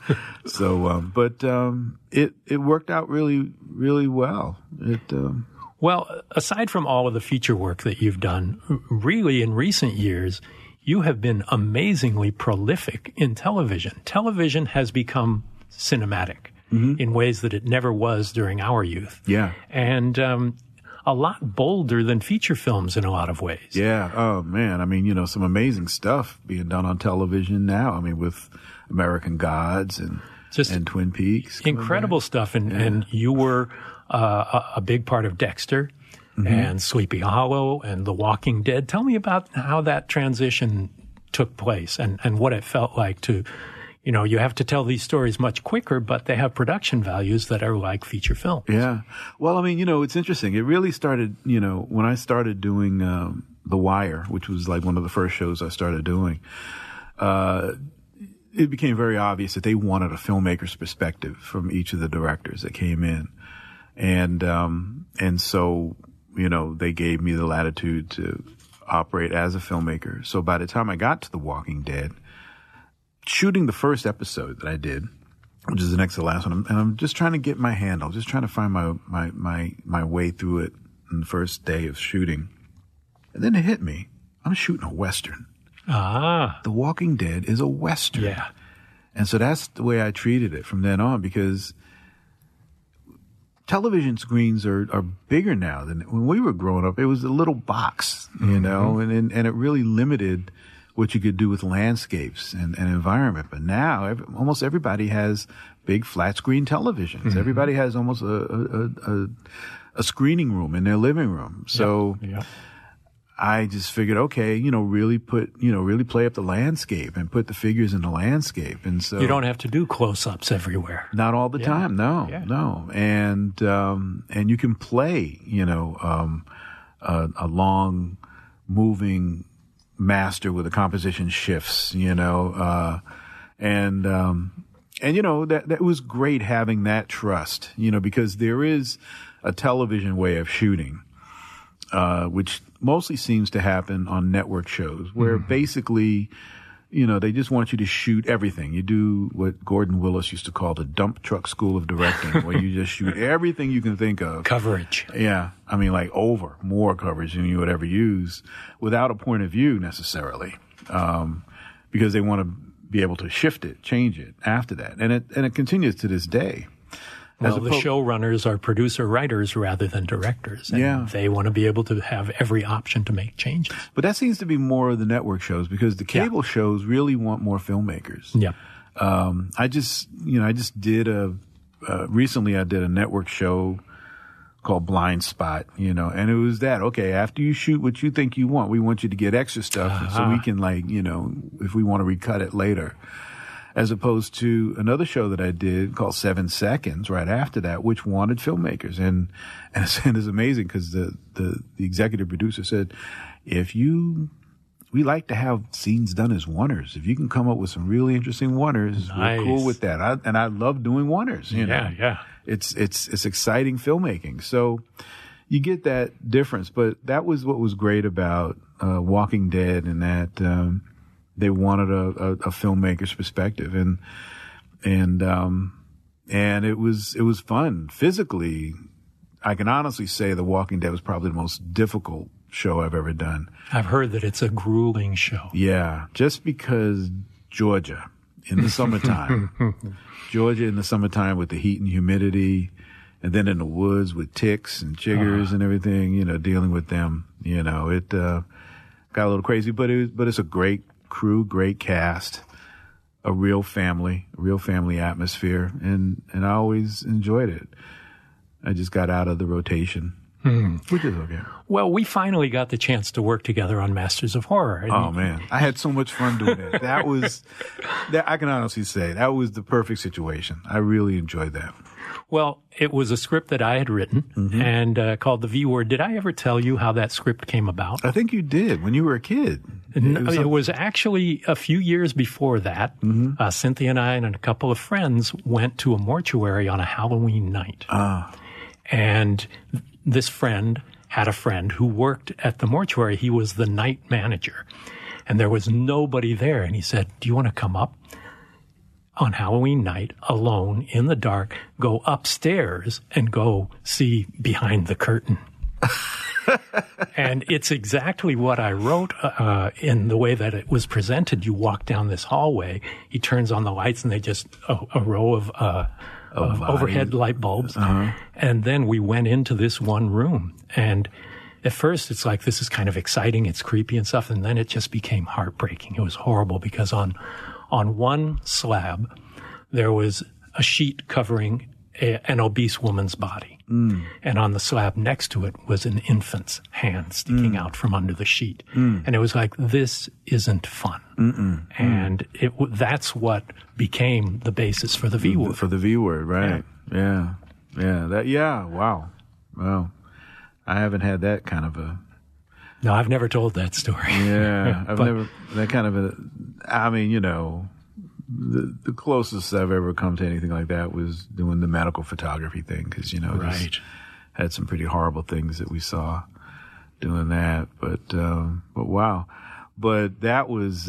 It worked out really, really well. Well, aside from all of the feature work that you've done, really in recent years, you have been amazingly prolific in television. Television has become cinematic in ways that it never was during our youth. Yeah. And a lot bolder than feature films in a lot of ways. Yeah. Oh, man. I mean, you know, some amazing stuff being done on television now. I mean, with American Gods and Twin Peaks. Incredible stuff. And you were a big part of Dexter and Sleepy Hollow and The Walking Dead. Tell me about how that transition took place and what it felt like to, you know, you have to tell these stories much quicker, but they have production values that are like feature films. Yeah. Well, I mean, you know, it's interesting. It really started, you know, when I started doing The Wire, which was like one of the first shows I started doing, it became very obvious that they wanted a filmmaker's perspective from each of the directors that came in. And so, you know, they gave me the latitude to operate as a filmmaker. So by the time I got to The Walking Dead, shooting the first episode that I did, which is the next to the last one, and I'm just trying to get my handle, just trying to find my way through it in the first day of shooting. And then it hit me. I'm shooting a Western. Ah. The Walking Dead is a Western. Yeah. And so that's the way I treated it from then on, because television screens are bigger now than when we were growing up. It was a little box, you know, and it really limited what you could do with landscapes and environment. But now almost everybody has big flat screen televisions. Everybody has almost a screening room in their living room. So I just figured, okay, you know, really play up the landscape and put the figures in the landscape. And so you don't have to do close-ups everywhere. Not all the time. No. And you can play, you know, a long moving master with the composition shifts, you know, and you know, that was great having that trust, you know, because there is a television way of shooting, which mostly seems to happen on network shows where basically, you know, they just want you to shoot everything. You do what Gordon Willis used to call the dump truck school of directing, where you just shoot everything you can think of. Coverage. Yeah. I mean, like more coverage than you would ever use without a point of view necessarily. Because they want to be able to shift it, change it after that. And it continues to this day. Well, the showrunners are producer-writers rather than directors. And they want to be able to have every option to make changes. But that seems to be more of the network shows, because the cable shows really want more filmmakers. Yeah. I just did recently I did a network show called Blind Spot, you know, and it was that, okay, after you shoot what you think you want, we want you to get extra stuff so we can, like, you know, if we want to recut it later. As opposed to another show that I did called 7 Seconds right after that, which wanted filmmakers. And it's amazing because the executive producer said, we like to have scenes done as oneers. If you can come up with some really interesting oneers, we're cool with that. I love doing oneers, you know. Yeah. It's exciting filmmaking. So you get that difference, but that was what was great about Walking Dead, and that they wanted a filmmaker's perspective, and it was fun. Physically, I can honestly say The Walking Dead was probably the most difficult show I've ever done. I've heard that it's a grueling show. Yeah, just because Georgia in the summertime, with the heat and humidity, and then in the woods with ticks and chiggers and everything, you know, dealing with them, you know, it got a little crazy, but it's a great crew, great cast, a real family atmosphere, and I always enjoyed it. I just got out of the rotation, which is okay. Well, we finally got the chance to work together on Masters of Horror. Oh man, I had so much fun doing that. I can honestly say that was the perfect situation. I really enjoyed that. Well, it was a script that I had written and called The V Word. Did I ever tell you how that script came about? I think you did when you were a kid. It was actually a few years before that. Cynthia and I and a couple of friends went to a mortuary on a Halloween night. And this friend had a friend who worked at the mortuary. He was the night manager. And there was nobody there. And he said, do you want to come up on Halloween night alone in the dark, go upstairs and go see behind the curtain? And it's exactly what I wrote in the way that it was presented. You walk down this hallway, he turns on the lights, and they just a row of overhead light bulbs. And then we went into this one room. And at first it's like, this is kind of exciting, it's creepy and stuff. And then it just became heartbreaking. It was horrible because on one slab, there was a sheet covering an obese woman's body. And on the slab next to it was an infant's hand sticking out from under the sheet. And it was like, this isn't fun. And that's what became the basis for the V Word. For the V Word, right. Yeah. Wow. I haven't had that kind of a... No, I've never told that story. Yeah, I've never... That kind of a... I mean, you know... The closest I've ever come to anything like that was doing the medical photography thing, because, you know, had some pretty horrible things that we saw doing that. But wow. But that was,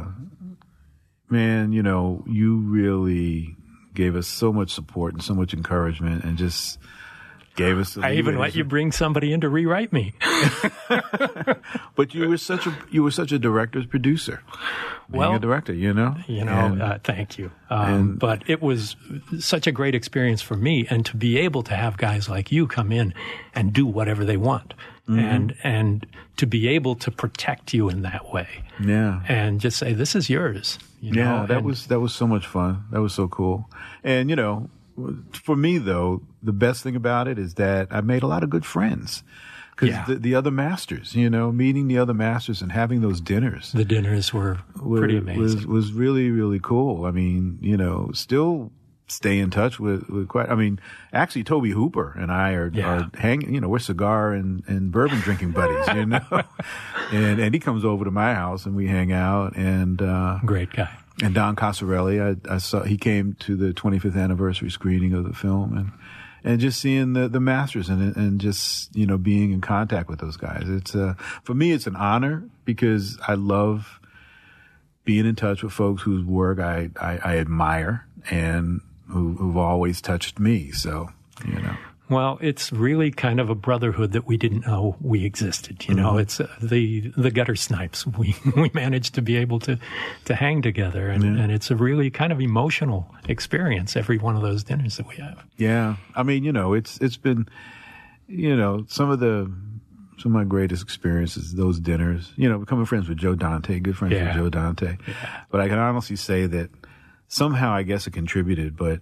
man, you know, you really gave us so much support and so much encouragement and just gave us. I even let you bring somebody in to rewrite me. But you were such a director's producer. Being a director, you know? Thank you. But it was such a great experience for me, and to be able to have guys like you come in and do whatever they want, and to be able to protect you in that way. Yeah. And just say, this is yours. That was so much fun. That was so cool. And, you know, for me, though, the best thing about it is that I made a lot of good friends. Because the other masters, you know, meeting the other masters and having those dinners. The dinners were pretty amazing. Was really, really cool. I mean, you know, still stay in touch with quite, I mean, actually Tobe Hooper and I are hanging, you know, we're cigar and bourbon drinking buddies, you know. and he comes over to my house and we hang out and great guy. And Don Coscarelli, I saw, he came to the 25th anniversary screening of the film and just seeing the masters and just, you know, being in contact with those guys. It's, for me, it's an honor because I love being in touch with folks whose work I admire and who've always touched me. So, you know. Well, it's really kind of a brotherhood that we didn't know we existed. You know, it's the gutter snipes. We managed to be able to hang together, and it's a really kind of emotional experience. Every one of those dinners that we have. Yeah, I mean, you know, it's been, you know, some of my greatest experiences, those dinners. You know, becoming friends with Joe Dante, good friends with Joe Dante. Yeah. But I can honestly say that somehow, I guess, it contributed. But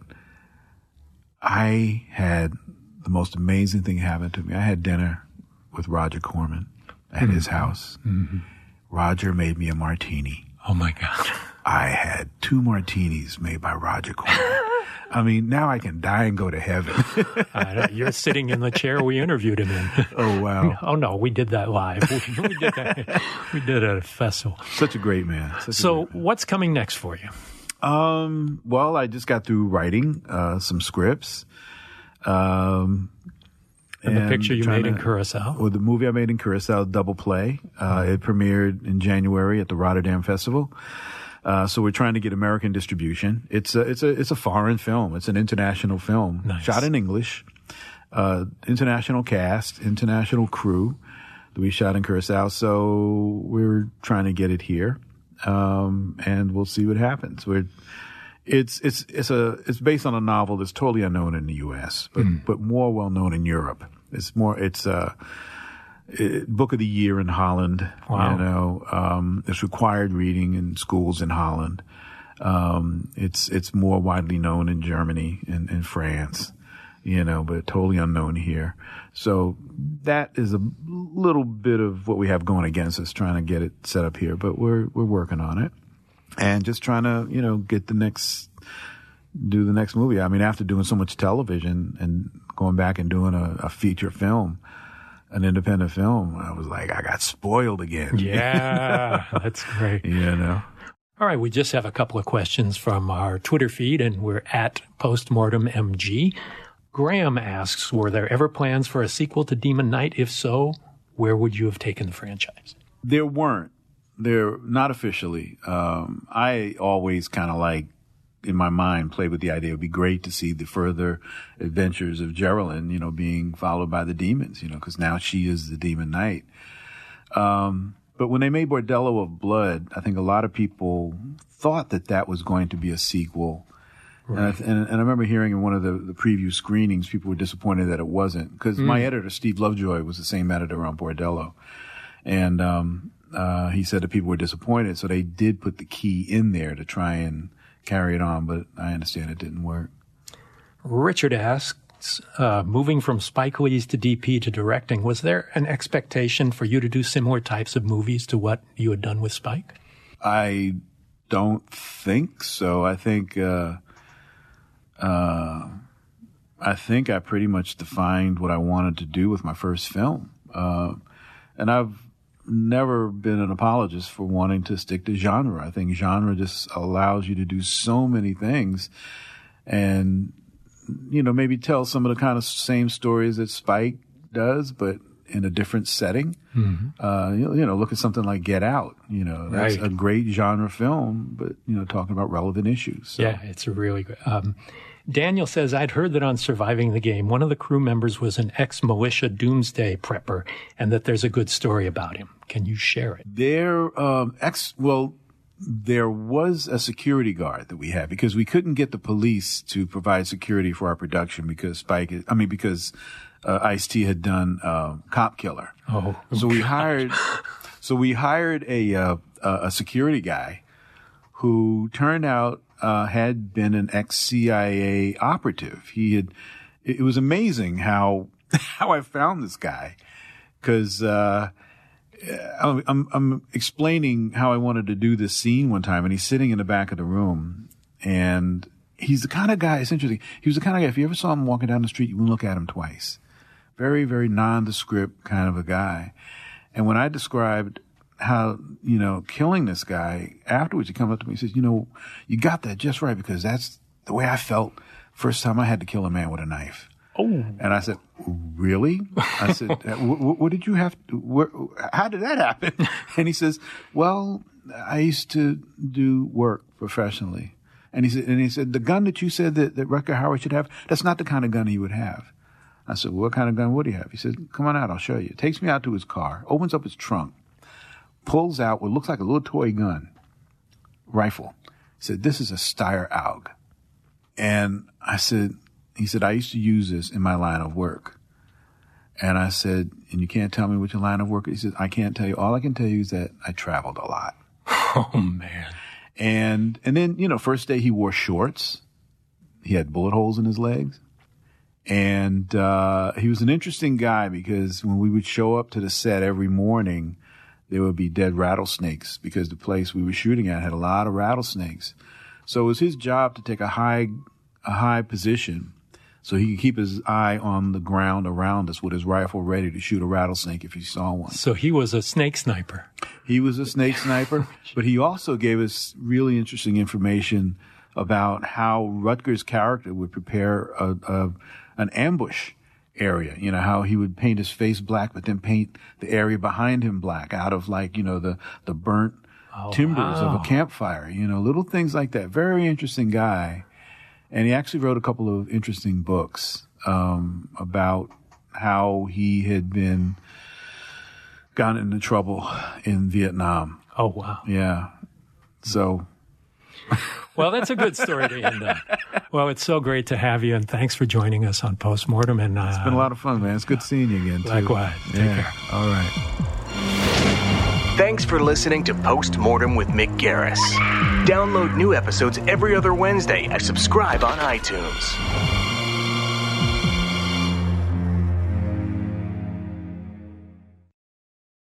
I had the most amazing thing happened to me. I had dinner with Roger Corman at his house. Roger made me a martini. Oh my God. I had 2 martinis made by Roger Corman. I mean, now I can die and go to heaven. You're sitting in the chair we interviewed him in. Oh, wow. Oh, no, we did that live. We did that. We did it at a festival. Such a great man. What's coming next for you? Well, I just got through writing some scripts. And the picture you made in Curacao? Well, the movie I made in Curacao, Double Play. It premiered in January at the Rotterdam Festival. So we're trying to get American distribution. It's a foreign film. It's an international film. Nice. Shot in English. International cast, international crew that we shot in Curacao. So we're trying to get it here. And we'll see what happens. It's based on a novel that's totally unknown in the U.S., but more well known in Europe. It's book of the year in Holland. Wow. You know, it's required reading in schools in Holland. It's more widely known in Germany and in France, but totally unknown here. So that is a little bit of what we have going against us, trying to get it set up here. But we're working on it and just trying to, do the next movie. I mean, after doing so much television and going back and doing a feature film, an independent film, I was like, I got spoiled again. Yeah, that's great. All right, we just have a couple of questions from our Twitter feed, and we're at PostmortemMG. Graham asks, were there ever plans for a sequel to Demon Knight? If so, where would you have taken the franchise? There weren't. They're not officially. I always kind of in my mind, played with the idea it would be great to see the further adventures of Geraldine, being followed by the demons, because now she is the Demon Knight. But when they made Bordello of Blood, I think a lot of people thought that was going to be a sequel. Right. And I remember hearing in one of the preview screenings, people were disappointed that it wasn't, because my editor, Steve Lovejoy, was the same editor on Bordello. And he said that people were disappointed, so they did put the key in there to try and carry it on, but I understand it didn't work. Richard asks, moving from Spike Lee's to DP to directing, was there an expectation for you to do similar types of movies to what you had done with Spike? I don't think so. I think I pretty much defined what I wanted to do with my first film. And I've never been an apologist for wanting to stick to genre. I think genre just allows you to do so many things and, maybe tell some of the kind of same stories that Spike does, but in a different setting. Mm-hmm. Look at something like Get Out. That's a great genre film, but, talking about relevant issues. So. Yeah, it's a really good. Daniel says, I'd heard that on Surviving the Game, one of the crew members was an ex-militia doomsday prepper and that there's a good story about him. Can you share it? There was a security guard that we had because we couldn't get the police to provide security for our production because Ice-T had done Cop Killer. Oh, so we hired a security guy who turned out had been an ex-CIA operative. It was amazing how I found this guy, because I'm explaining how I wanted to do this scene one time, and he's sitting in the back of the room, and he's the kind of guy. It's interesting. He was the kind of guy. If you ever saw him walking down the street, you wouldn't look at him twice. Very, very nondescript kind of a guy. And when I described how, killing this guy, afterwards he comes up to me and says, you got that just right, because that's the way I felt first time I had to kill a man with a knife. Oh. And I said, really? I said, what did you have to, how did that happen? And he says, well, I used to do work professionally. And he said, the gun that you said that Rutger Hauer should have, that's not the kind of gun he would have. I said, what kind of gun would he have? He said, come on out, I'll show you. Takes me out to his car, opens up his trunk, pulls out what looks like a little toy gun, rifle. He said, this is a Steyr AUG. And he said, I used to use this in my line of work. And I said, and you can't tell me what your line of work is? He said, I can't tell you. All I can tell you is that I traveled a lot. Oh, man. And then, first day he wore shorts. He had bullet holes in his legs. And he was an interesting guy because when we would show up to the set every morning, there would be dead rattlesnakes because the place we were shooting at had a lot of rattlesnakes. So it was his job to take a high position so he could keep his eye on the ground around us with his rifle ready to shoot a rattlesnake if he saw one. So he was a snake sniper. He was a snake sniper, but he also gave us really interesting information about how Rutger's character would prepare an ambush area, how he would paint his face black, but then paint the area behind him black out of the burnt timbers of a campfire, little things like that. Very interesting guy. And he actually wrote a couple of interesting books, about how he had gotten into trouble in Vietnam. Oh, wow. Yeah. So. Well, that's a good story to end on. Well, it's so great to have you, and thanks for joining us on Postmortem. And it's been a lot of fun, man. It's good seeing you again, too. Likewise. Take care. All right. Thanks for listening to Postmortem with Mick Garris. Download new episodes every other Wednesday and subscribe on iTunes.